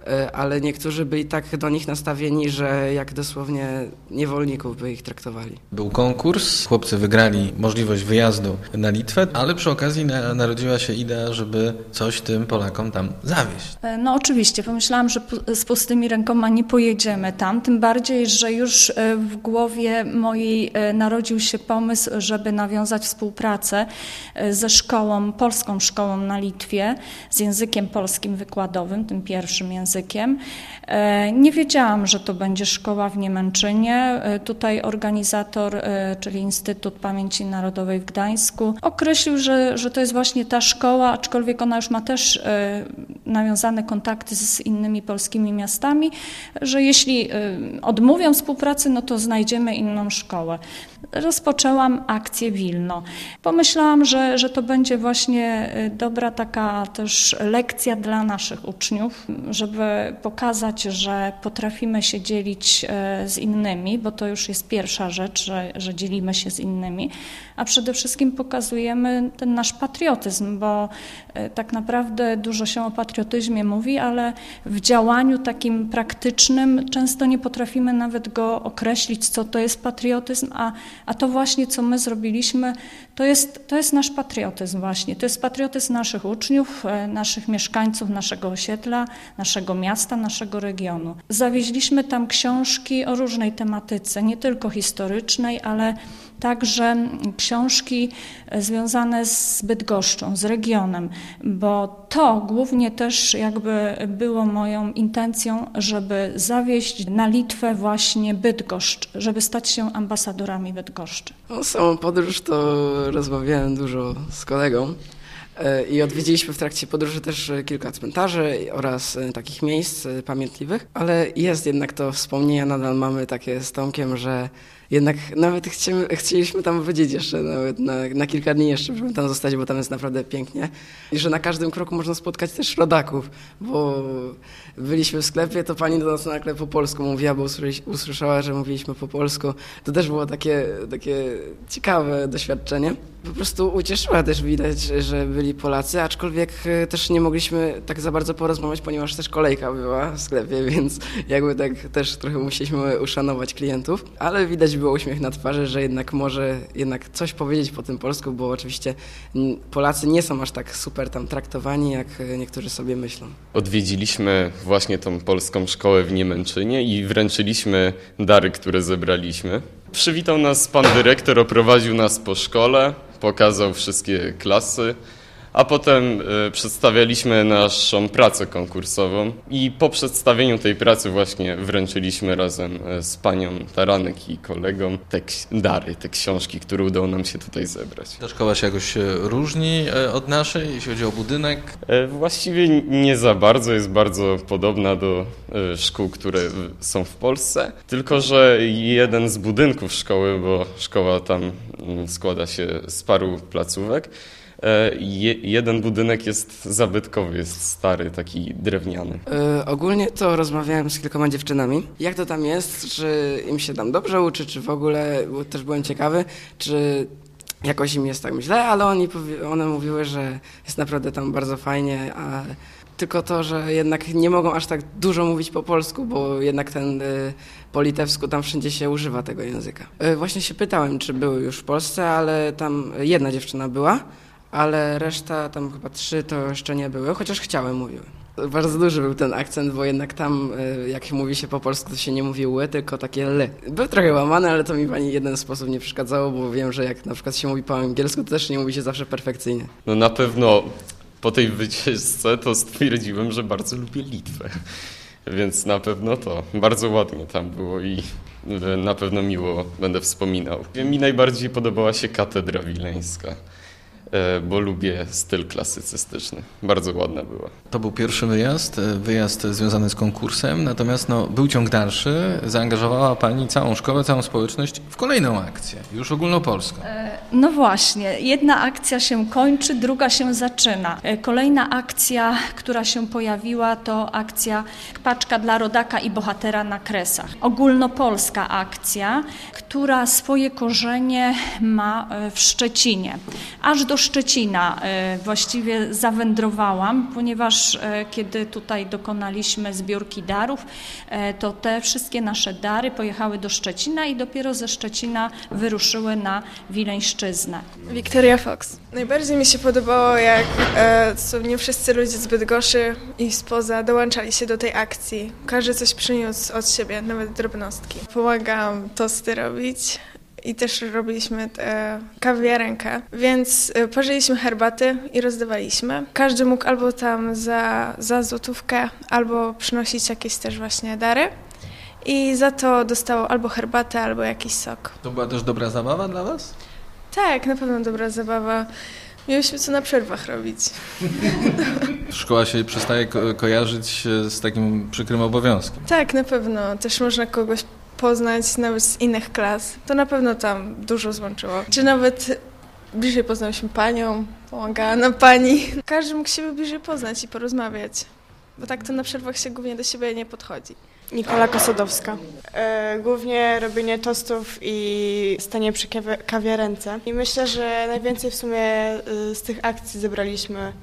ale niektórzy byli tak do nich nastawieni, że jak dosłownie niewolników by ich traktowali. Był konkurs, chłopcy wygrali możliwość wyjazdu na Litwę, ale przy okazji narodziła się idea, żeby coś tym Polakom tam zawieźć. No oczywiście, pomyślałam, że z pustymi rękoma nie pojedziemy tam, tym bardziej, że już w głowie mojej narodził się pomysł, żeby nawiązać współpracę ze szkołą, polską szkołą na Litwie, z językiem polskim wykładowym, tym pierwszym językiem. Nie wiedziałam, że to będzie szkoła w Niemęczynie. Tutaj organizator, czyli Instytut Pamięci Narodowej w Gdańsku, określił, że to jest właśnie ta szkoła, aczkolwiek ona już ma też nawiązane kontakty z innymi polskimi miastami, że jeśli odmówią współpracy, no to znajdziemy inną szkołę. Rozpoczęłam akcję Wilno. Pomyślałam, że to będzie właśnie dobra taka też lekcja dla naszych uczniów, żeby pokazać, że potrafimy się dzielić z innymi, bo to już jest pierwsza rzecz, że dzielimy się z innymi, a przede wszystkim pokazujemy ten nasz patriotyzm, bo tak naprawdę dużo się o patriotyzmie mówi, ale w działaniu takim praktycznym często nie potrafimy nawet go określić, co to jest patriotyzm, a to właśnie, co my zrobiliśmy, to jest nasz patriotyzm właśnie. To jest patriotyzm naszych uczniów, naszych mieszkańców, naszego osiedla, naszego miasta, naszego regionu. Zawieźliśmy tam książki o różnej tematyce, nie tylko historycznej, ale także książki związane z Bydgoszczą, z regionem, bo to głównie też jakby było moją intencją, żeby zawieźć na Litwę właśnie Bydgoszcz, żeby stać się ambasadorami Bydgoszczy. O samą podróż to rozmawiałem dużo z kolegą i odwiedziliśmy w trakcie podróży też kilka cmentarzy oraz takich miejsc pamiętliwych, ale jest jednak to wspomnienia, nadal mamy takie z Tomkiem, że jednak nawet chcieliśmy tam wrócić jeszcze, nawet na kilka dni jeszcze, żeby tam zostać, bo tam jest naprawdę pięknie. I że na każdym kroku można spotkać też rodaków, bo byliśmy w sklepie, to pani do nas nagle po polsku mówiła, bo usłyszała, że mówiliśmy po polsku. To też było takie ciekawe doświadczenie. Po prostu ucieszyła też widać, że byli Polacy, aczkolwiek też nie mogliśmy tak za bardzo porozmawiać, ponieważ też kolejka była w sklepie, więc jakby tak też trochę musieliśmy uszanować klientów, ale widać było uśmiech na twarzy, że jednak może coś powiedzieć po tym polsku, bo oczywiście Polacy nie są aż tak super tam traktowani, jak niektórzy sobie myślą. Odwiedziliśmy właśnie tą polską szkołę w Niemęczynie i wręczyliśmy dary, które zebraliśmy. Przywitał nas pan dyrektor, oprowadził nas po szkole, pokazał wszystkie klasy, a potem przedstawialiśmy naszą pracę konkursową i po przedstawieniu tej pracy właśnie wręczyliśmy razem z panią Taranek i kolegą te dary, te książki, które udało nam się tutaj zebrać. Ta szkoła się jakoś różni od naszej, jeśli chodzi o budynek? Właściwie nie za bardzo, jest bardzo podobna do szkół, które są w Polsce, tylko że jeden z budynków szkoły, bo szkoła tam składa się z paru placówek, jeden budynek jest zabytkowy, jest stary, taki drewniany. Ogólnie to rozmawiałem z kilkoma dziewczynami. Jak to tam jest, czy im się tam dobrze uczy, czy w ogóle, bo też byłem ciekawy, czy jakoś im jest tak źle, ale one mówiły, że jest naprawdę tam bardzo fajnie, a tylko to, że jednak nie mogą aż tak dużo mówić po polsku, bo jednak po litewsku tam wszędzie się używa tego języka. Właśnie się pytałem, czy były już w Polsce, ale tam jedna dziewczyna była, ale reszta, tam chyba 3 to jeszcze nie były, chociaż chciałem, mówiły. Bardzo duży był ten akcent, bo jednak tam, jak mówi się po polsku, to się nie mówi ły, tylko takie l. Był trochę łamany, ale to mi w ani jeden sposób nie przeszkadzało, bo wiem, że jak na przykład się mówi po angielsku, to też nie mówi się zawsze perfekcyjnie. No na pewno po tej wycieczce to stwierdziłem, że bardzo lubię Litwę, więc na pewno to bardzo ładnie tam było i na pewno miło będę wspominał. Mi najbardziej podobała się Katedra Wileńska, bo lubię styl klasycystyczny. Bardzo ładna była. To był pierwszy wyjazd związany z konkursem, natomiast był ciąg dalszy. Zaangażowała pani całą szkołę, całą społeczność w kolejną akcję, już ogólnopolską. No właśnie, jedna akcja się kończy, druga się zaczyna. Kolejna akcja, która się pojawiła, to akcja Paczka dla rodaka i bohatera na Kresach. Ogólnopolska akcja, która swoje korzenie ma w Szczecinie. Aż do Szczecina właściwie zawędrowałam, ponieważ kiedy tutaj dokonaliśmy zbiórki darów, to te wszystkie nasze dary pojechały do Szczecina i dopiero ze Szczecina wyruszyły na Wileńszczyznę. Wiktoria Fox. Najbardziej mi się podobało, jak nie wszyscy ludzie z Bydgoszczy i spoza dołączali się do tej akcji. Każdy coś przyniósł od siebie, nawet drobnostki. Pomagałam tosty robić i też robiliśmy kawiarenkę, więc parzyliśmy herbaty i rozdawaliśmy. Każdy mógł albo tam za złotówkę, albo przynosić jakieś też właśnie dary. I za to dostało albo herbatę, albo jakiś sok. To była też dobra zabawa dla was? Tak, na pewno dobra zabawa. Mieliśmy co na przerwach robić. Szkoła się przestaje kojarzyć z takim przykrym obowiązkiem. Tak, na pewno. Też można kogoś poznać nawet z innych klas. To na pewno tam dużo złączyło. Czy nawet bliżej poznałyśmy panią, pomagała nam pani. Każdy mógł siebie bliżej poznać i porozmawiać. Bo tak to na przerwach się głównie do siebie nie podchodzi. Nikola Kosodowska. Głównie robienie tostów i stanie przy kawiarence. I myślę, że najwięcej w sumie z tych akcji zebraliśmy,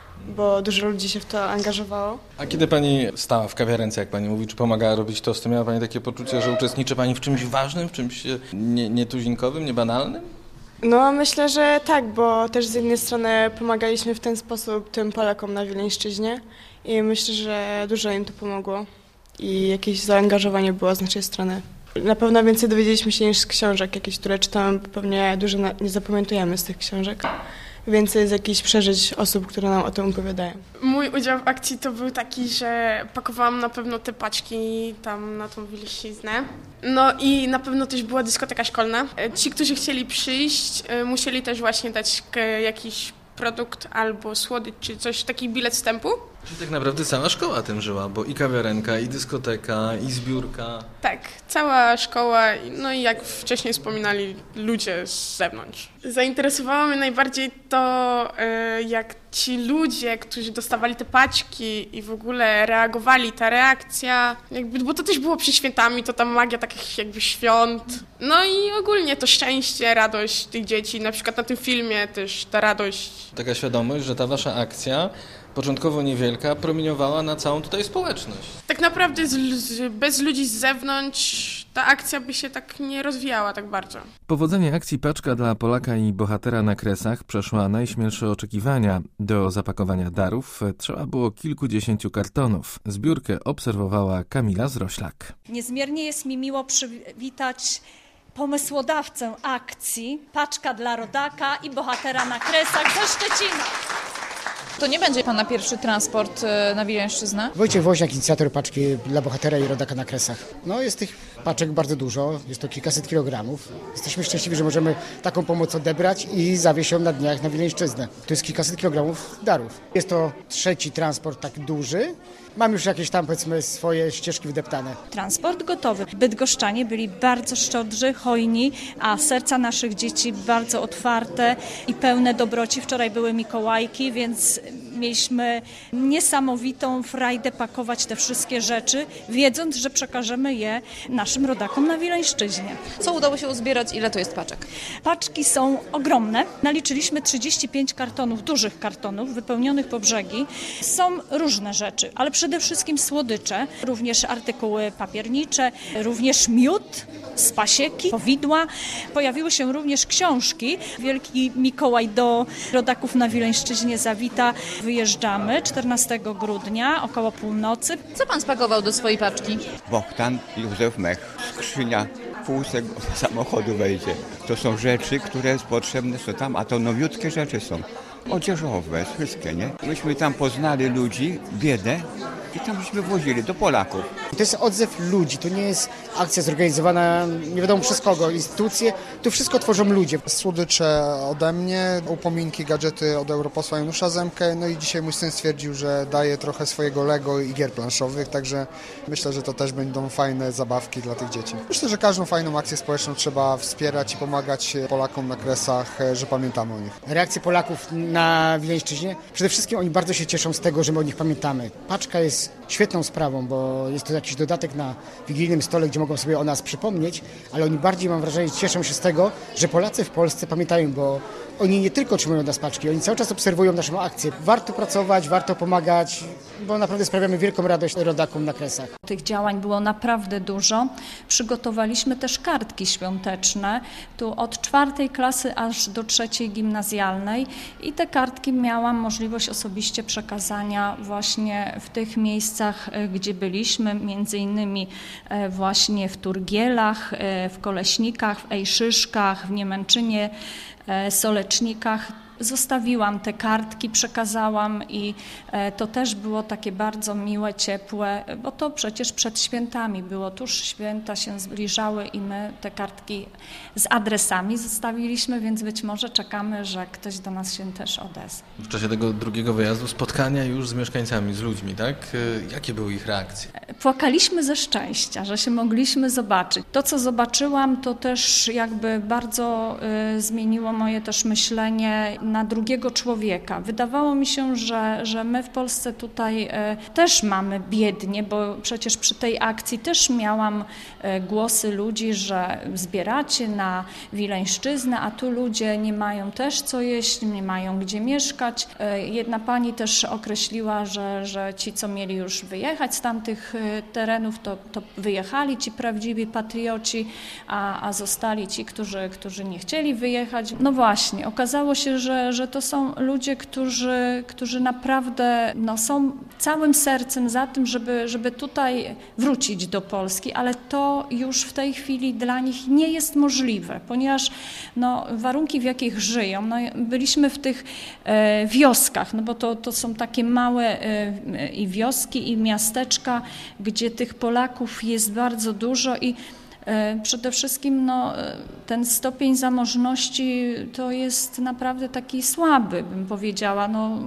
bo dużo ludzi się w to angażowało. A kiedy pani stała w kawiarence, jak pani mówi, czy pomagała robić tosty, miała pani takie poczucie, że uczestniczy pani w czymś ważnym, w czymś nietuzinkowym, niebanalnym? No myślę, że tak, bo też z jednej strony pomagaliśmy w ten sposób tym Polakom na Wileńszczyźnie i myślę, że dużo im to pomogło. I jakieś zaangażowanie było z naszej strony. Na pewno więcej dowiedzieliśmy się niż z książek jakieś, które czytałem, pewnie dużo nie zapamiętujemy z tych książek. Więcej z jakichś przeżyć osób, które nam o tym opowiadają. Mój udział w akcji to był taki, że pakowałam na pewno te paczki tam na tą Wileńszczyznę. No i na pewno też była dyskoteka szkolna. Ci, którzy chcieli przyjść, musieli też właśnie dać jakiś produkt albo słodycz, czy coś, taki bilet wstępu. Czyli tak naprawdę cała szkoła tym żyła, bo i kawiarenka, i dyskoteka, i zbiórka. Tak, cała szkoła, no i jak wcześniej wspominali, ludzie z zewnątrz. Zainteresowało mnie najbardziej to, jak ci ludzie, którzy dostawali te paczki i w ogóle reagowali, ta reakcja, jakby, bo to też było przed świętami, to ta magia takich jakby świąt. No i ogólnie to szczęście, radość tych dzieci, na przykład na tym filmie też ta radość. Taka świadomość, że ta wasza akcja, początkowo niewielka, promieniowała na całą tutaj społeczność. Tak naprawdę bez ludzi z zewnątrz ta akcja by się tak nie rozwijała tak bardzo. Powodzenie akcji Paczka dla Polaka i bohatera na Kresach przeszła najśmielsze oczekiwania. Do zapakowania darów trzeba było kilkudziesięciu kartonów. Zbiórkę obserwowała Kamila Zroślak. Niezmiernie jest mi miło przywitać pomysłodawcę akcji Paczka dla Rodaka i bohatera na Kresach ze Szczecina. To nie będzie pana pierwszy transport na Wileńszczyznę? Wojciech Woźniak, inicjator Paczki dla bohatera i Rodaka na Kresach. No jest tych paczek bardzo dużo, jest to kilkaset kilogramów. Jesteśmy szczęśliwi, że możemy taką pomoc odebrać i zawieźć ją na dniach na Wileńszczyznę. To jest kilkaset kilogramów darów. Jest to trzeci transport tak duży. Mam już jakieś tam, powiedzmy, swoje ścieżki wydeptane. Transport gotowy. Bydgoszczanie byli bardzo szczodrzy, hojni, a serca naszych dzieci bardzo otwarte i pełne dobroci. Wczoraj były Mikołajki, więc mieliśmy niesamowitą frajdę pakować te wszystkie rzeczy, wiedząc, że przekażemy je naszym rodakom na Wileńszczyźnie. Co udało się uzbierać? Ile to jest paczek? Paczki są ogromne. Naliczyliśmy 35 kartonów, dużych kartonów, wypełnionych po brzegi. Są różne rzeczy, ale przede wszystkim słodycze, również artykuły papiernicze, również miód z pasieki, powidła. Pojawiły się również książki. Wielki Mikołaj do rodaków na Wileńszczyźnie zawita. Wyjeżdżamy 14 grudnia około północy. Co pan spakował do swojej paczki? Bogdan Józef Mech. Skrzynia pół samochodu wejdzie. To są rzeczy, które potrzebne są tam, a to nowiutkie rzeczy są. Odzieżowe, wszystkie, nie? Myśmy tam poznali ludzi, biedę i tam żeśmy wozili do Polaków. To jest odzew ludzi, to nie jest akcja zorganizowana nie wiadomo przez kogo, instytucje, to wszystko tworzą ludzie. Słodycze ode mnie, upominki, gadżety od europosła Janusza Zemkę, no i dzisiaj mój syn stwierdził, że daje trochę swojego Lego i gier planszowych, także myślę, że to też będą fajne zabawki dla tych dzieci. Myślę, że każdą fajną akcję społeczną trzeba wspierać i pomagać Polakom na Kresach, że pamiętamy o nich. Reakcje Polaków na Wileńszczyźnie, przede wszystkim oni bardzo się cieszą z tego, że my o nich pamiętamy. Paczka jest świetną sprawą, bo jest to jakiś dodatek na wigilijnym stole, gdzie mogą sobie o nas przypomnieć, ale oni bardziej, mam wrażenie, cieszą się z tego, że Polacy w Polsce pamiętają, bo oni nie tylko trzymają od nas paczki, oni cały czas obserwują naszą akcję. Warto pracować, warto pomagać, bo naprawdę sprawiamy wielką radość rodakom na Kresach. Tych działań było naprawdę dużo. Przygotowaliśmy też kartki świąteczne, tu od 4. klasy aż do 3. gimnazjalnej i te kartki miałam możliwość osobiście przekazania właśnie w tych miejscach, gdzie byliśmy, między innymi właśnie w Turgielach, w Koleśnikach, w Ejszyszkach, w Niemęczynie, Solecznikach. Zostawiłam te kartki, przekazałam i to też było takie bardzo miłe, ciepłe, bo to przecież przed świętami było, tuż święta się zbliżały i my te kartki z adresami zostawiliśmy, więc być może czekamy, że ktoś do nas się też odezwie. W czasie tego drugiego wyjazdu spotkania już z mieszkańcami, z ludźmi, tak? Jakie były ich reakcje? Płakaliśmy ze szczęścia, że się mogliśmy zobaczyć. To, co zobaczyłam, to też jakby bardzo zmieniło moje też myślenie na drugiego człowieka. Wydawało mi się, że my w Polsce tutaj też mamy biednie, bo przecież przy tej akcji też miałam głosy ludzi, że zbieracie na Wileńszczyznę, a tu ludzie nie mają też co jeść, nie mają gdzie mieszkać. Jedna pani też określiła, że ci, co mieli już wyjechać z tamtych terenów, to wyjechali ci prawdziwi patrioci, a zostali ci, którzy nie chcieli wyjechać. No właśnie, okazało się, że to są ludzie, którzy naprawdę są całym sercem za tym, żeby tutaj wrócić do Polski, ale to już w tej chwili dla nich nie jest możliwe, ponieważ warunki, w jakich żyją, byliśmy w tych wioskach, bo to są takie małe i wioski, i miasteczka, gdzie tych Polaków jest bardzo dużo i przede wszystkim ten stopień zamożności to jest naprawdę taki słaby, bym powiedziała.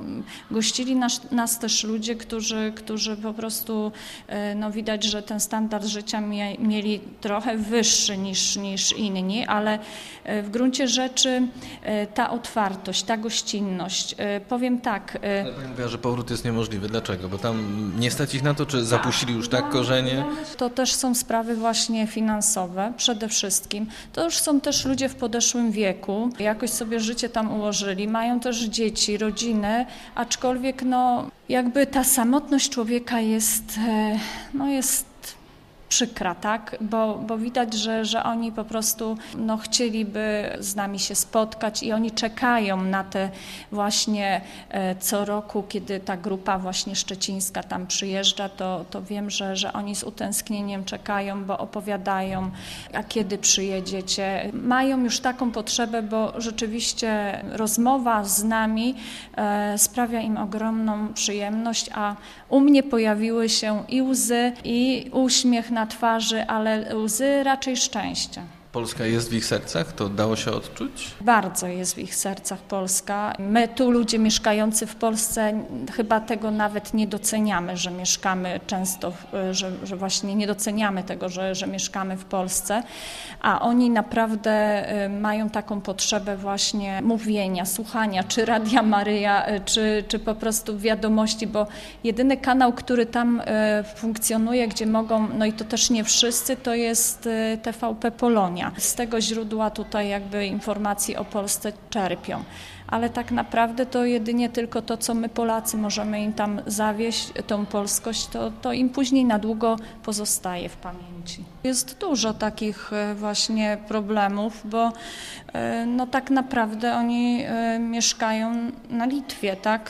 Gościli nas też ludzie, którzy po prostu widać, że ten standard życia mieli trochę wyższy niż inni, ale w gruncie rzeczy ta otwartość, ta gościnność, powiem tak. Ale pani mówiła, że powrót jest niemożliwy. Dlaczego? Bo tam nie stać ich na to, czy zapuścili już tak korzenie? To też są sprawy właśnie finansowe przede wszystkim. To już są też ludzie w podeszłym wieku, jakoś sobie życie tam ułożyli, mają też dzieci, rodziny, aczkolwiek jakby ta samotność człowieka jest przykra, tak? Bo widać, że oni po prostu chcieliby z nami się spotkać i oni czekają na te właśnie co roku, kiedy ta grupa właśnie szczecińska tam przyjeżdża, to wiem, że oni z utęsknieniem czekają, bo opowiadają, a kiedy przyjedziecie. Mają już taką potrzebę, bo rzeczywiście rozmowa z nami sprawia im ogromną przyjemność, a u mnie pojawiły się i łzy, i uśmiech na twarzy, ale łzy raczej szczęścia. Polska jest w ich sercach? To dało się odczuć? Bardzo jest w ich sercach Polska. My tu, ludzie mieszkający w Polsce, chyba tego nawet nie doceniamy, że mieszkamy często, że właśnie nie doceniamy tego, że mieszkamy w Polsce, a oni naprawdę mają taką potrzebę właśnie mówienia, słuchania, czy Radia Maryja, czy po prostu wiadomości, bo jedyny kanał, który tam funkcjonuje, gdzie mogą, i to też nie wszyscy, to jest TVP Polonia. Z tego źródła tutaj jakby informacji o Polsce czerpią. Ale tak naprawdę to jedynie tylko to, co my Polacy możemy im tam zawieść, tą polskość, to im później na długo pozostaje w pamięci. Jest dużo takich właśnie problemów, bo tak naprawdę oni mieszkają na Litwie, tak?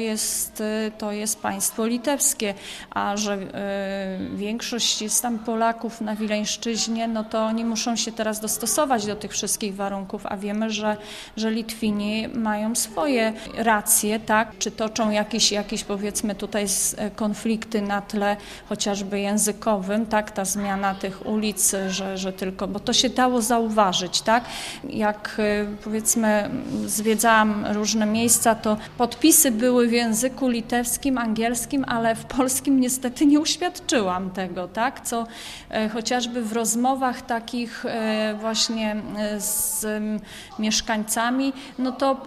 To jest państwo litewskie, a że większość jest tam Polaków na Wileńszczyźnie, to oni muszą się teraz dostosować do tych wszystkich warunków, a wiemy, że Litwini mają swoje racje, tak? Czy toczą jakieś powiedzmy tutaj konflikty na tle chociażby językowym, tak? Ta zmiana tych ulic, że tylko, bo to się dało zauważyć, tak? Jak powiedzmy zwiedzałam różne miejsca, to podpisy były w języku litewskim, angielskim, ale w polskim niestety nie uświadczyłam tego, tak? Co chociażby w rozmowach takich właśnie z mieszkańcami, to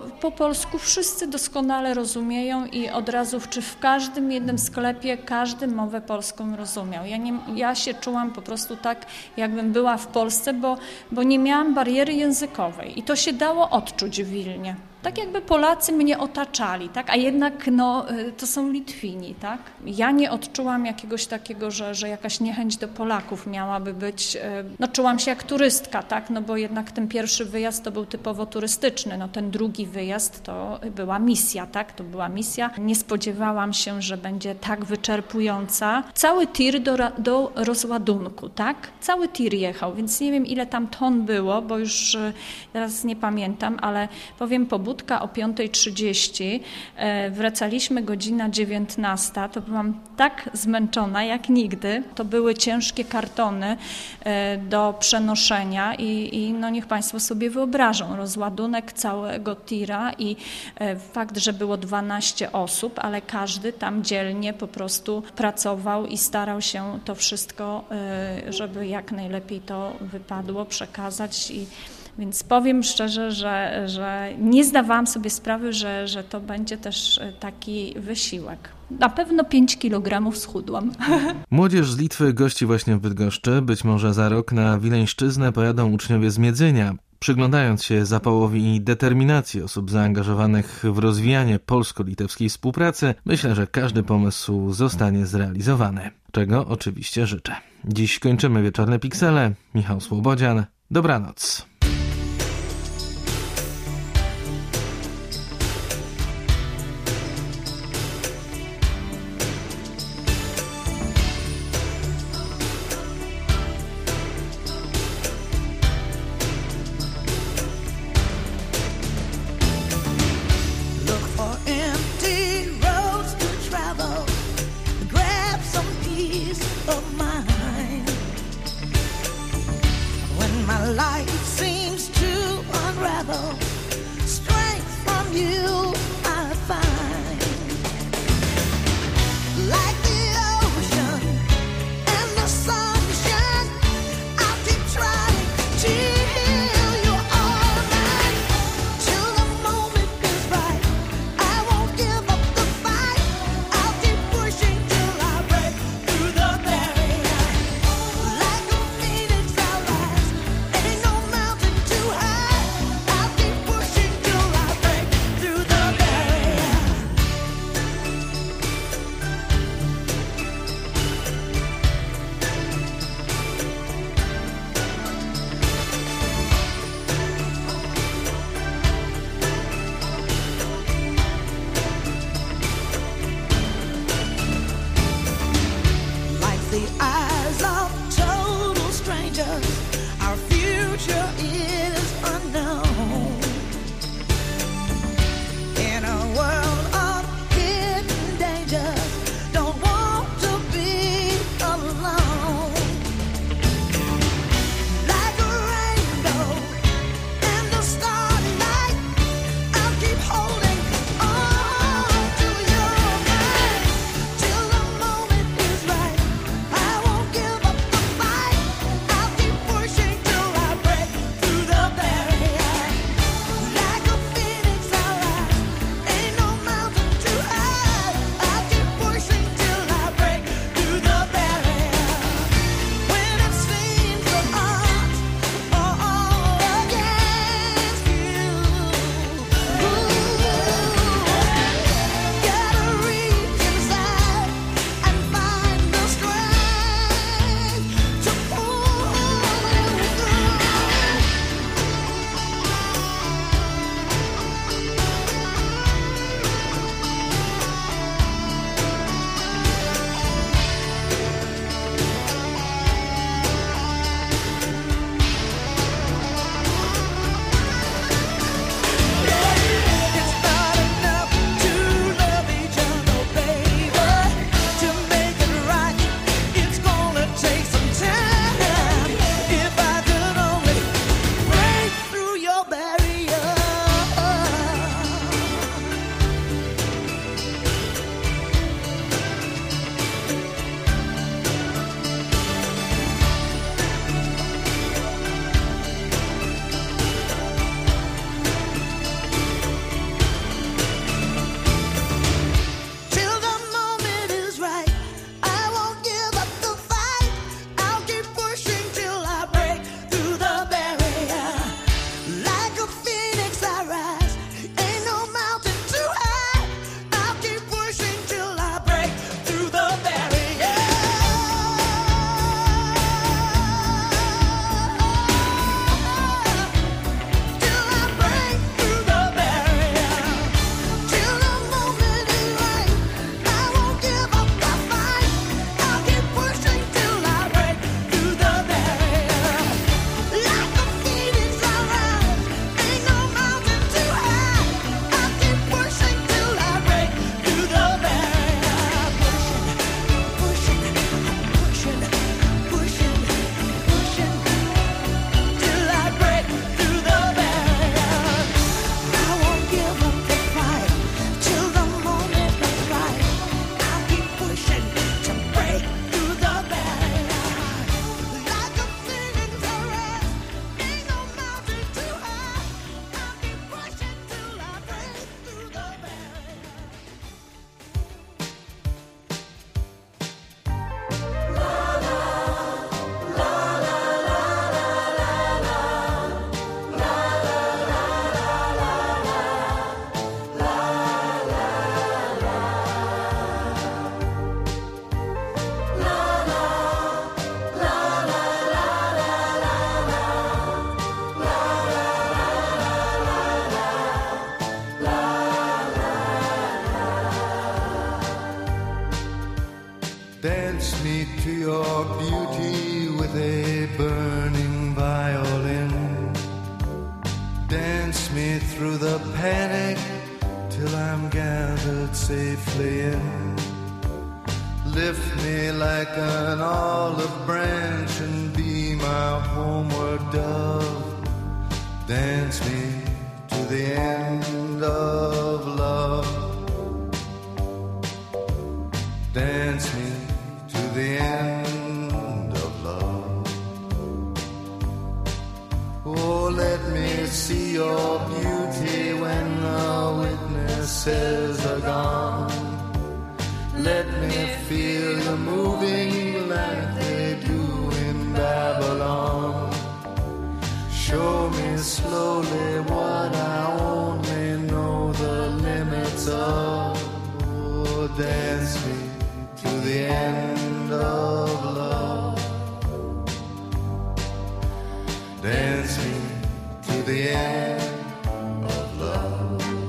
po polsku wszyscy doskonale rozumieją i od razu czy w każdym jednym sklepie każdy mowę polską rozumiał. Ja się czułam po prostu tak, jakbym była w Polsce, bo nie miałam bariery językowej i to się dało odczuć w Wilnie. Tak jakby Polacy mnie otaczali, tak? A jednak to są Litwini, tak? Ja nie odczułam jakiegoś takiego, że jakaś niechęć do Polaków miałaby być. Czułam się jak turystka, tak? Bo jednak ten pierwszy wyjazd to był typowo turystyczny, ten drugi wyjazd to była misja, tak? To była misja. Nie spodziewałam się, że będzie tak wyczerpująca. Cały tir do rozładunku, tak? Cały tir jechał, więc nie wiem ile tam ton było, bo już teraz nie pamiętam, ale powiem pobudka o 5:30, wracaliśmy godzina 19, to byłam tak zmęczona jak nigdy. To były ciężkie kartony do przenoszenia i niech Państwo sobie wyobrażą, rozładunek całego tira i fakt, że było 12 osób, ale każdy tam dzielnie po prostu pracował i starał się to wszystko, żeby jak najlepiej to wypadło, przekazać Więc powiem szczerze, że nie zdawałam sobie sprawy, że to będzie też taki wysiłek. Na pewno 5 kg schudłam. Młodzież z Litwy gości właśnie w Bydgoszczy. Być może za rok na Wileńszczyznę pojadą uczniowie z Miedzynia. Przyglądając się zapałowi i determinacji osób zaangażowanych w rozwijanie polsko-litewskiej współpracy, myślę, że każdy pomysł zostanie zrealizowany. Czego oczywiście życzę. Dziś kończymy wieczorne Piksele. Michał Słobodzian. Dobranoc. with a burning violin. Dance me through the panic till I'm gathered safely in. Lift me like an olive branch and be my homeward dove. Dance me to the end of love. Dance me to the end of love. Oh, let me see your beauty when the witnesses are gone. Let me feel you moving like they do in Babylon. Show me slowly what I only know the limits of. Oh, dance me to the end of love. Dance me to the end of love.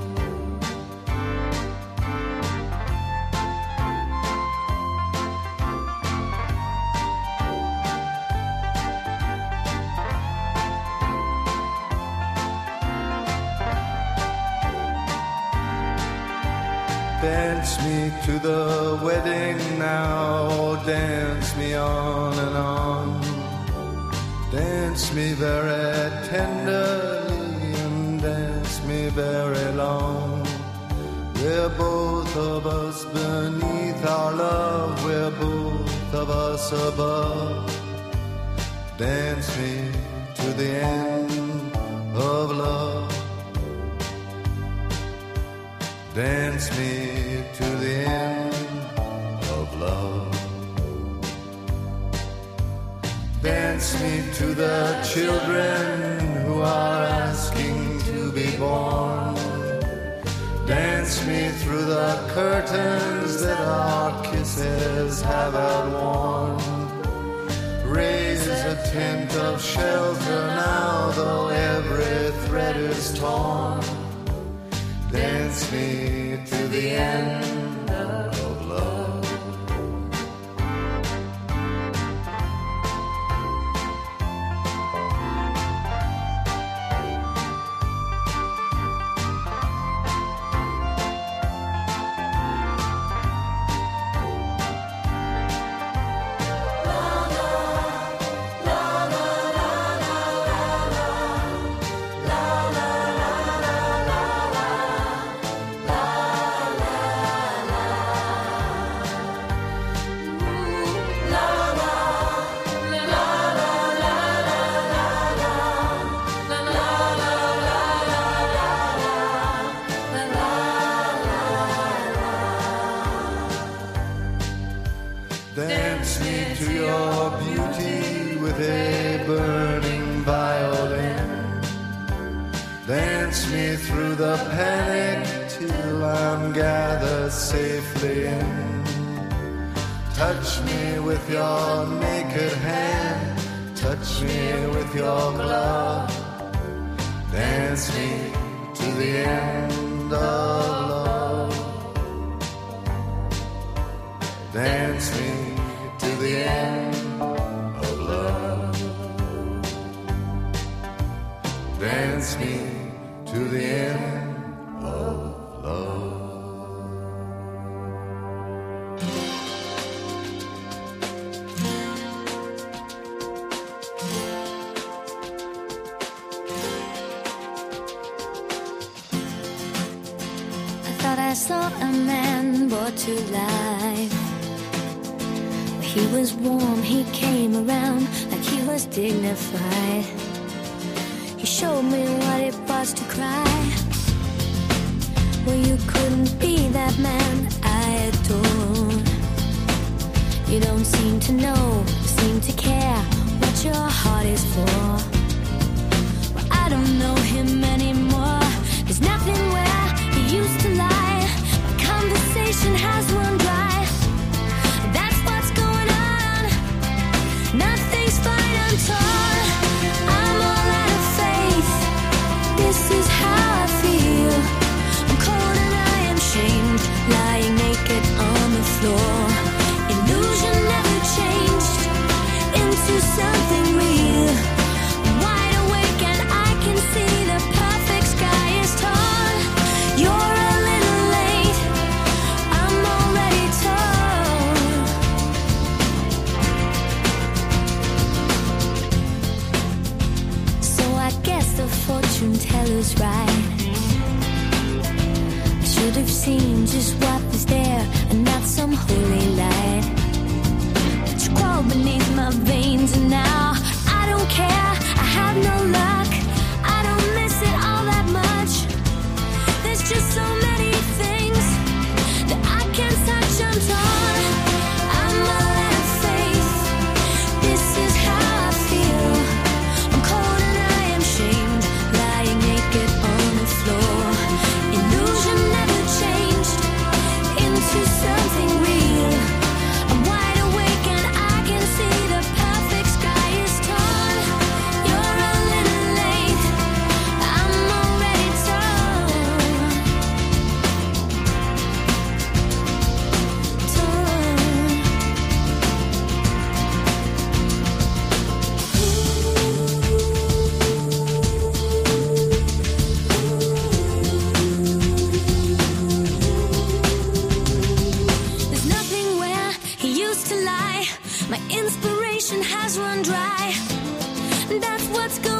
Dance me to the wedding now, dance me on and on. Dance me very tenderly and dance me very long. We're both of us beneath our love, we're both of us above. Dance me to the end of love. Dance me to the end of love. Dance me to the children who are asking to be born. Dance me through the curtains that our kisses have outworn. Raise a tent of shelter now, though every thread is torn. Dance me to the end of love. Dance me to your beauty with a burning violin. Dance me through the panic till I'm gathered safely in. Touch me with your naked hand, touch me with your glove. Dance me to the end of love. Dance me to the end of love. Dance me to the end of love. I thought I saw a man brought to life. He was warm, he came around like he was dignified. He showed me what it was to cry. Well, you couldn't be that man I adored. You don't seem to know, seem to care what your heart is for. Well, I don't know him anymore. There's nothing where he used to lie. My conversation has run dry. That's what's going on. Nothing's fine, I'm torn. I'm all out of faith. This is how I feel. I'm cold and I am shamed, lying naked on the floor. Illusion never changed into some was right. I should have seen just what was there and not some holy light. But you crawl beneath my veins and now I don't care, I have no luck. I don't miss it all that much. There's just so many things that I can't touch. I'm torn, I'm all out of faith. This is how I feel. I'm cold and I am shamed, lying naked on the floor. Illusion never changed into something real. I'm wide awake and I can see the perfect sky is torn. You're a little late, I'm already torn. There's nothing where he used to lie. My inspiration has run dry. That's what's good.